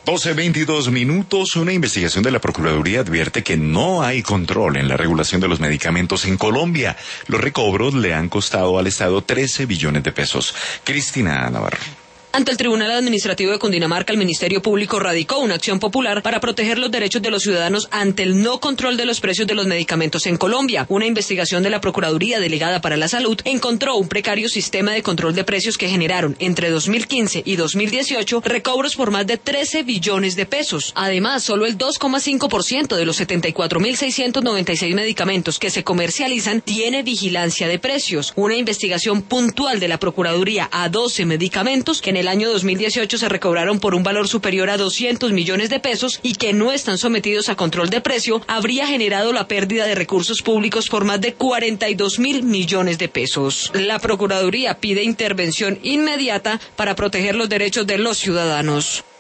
12:22. Una investigación de la Procuraduría advierte que no hay control en la regulación de los medicamentos en Colombia. Los recobros le han costado al Estado 13 billones de pesos. Cristina Navarro. Ante el Tribunal Administrativo de Cundinamarca, el Ministerio Público radicó una acción popular para proteger los derechos de los ciudadanos ante el no control de los precios de los medicamentos en Colombia. Una investigación de la Procuraduría Delegada para la Salud encontró un precario sistema de control de precios que generaron entre 2015 y 2018 recobros por más de 13 billones de pesos. Además, solo el 2,5% de los 74.696 medicamentos que se comercializan tiene vigilancia de precios. Una investigación puntual de la Procuraduría a 12 medicamentos que en el año 2018 se recobraron por un valor superior a 200 millones de pesos y que no están sometidos a control de precio, habría generado la pérdida de recursos públicos por más de 42.000 millones de pesos. La Procuraduría pide intervención inmediata para proteger los derechos de los ciudadanos.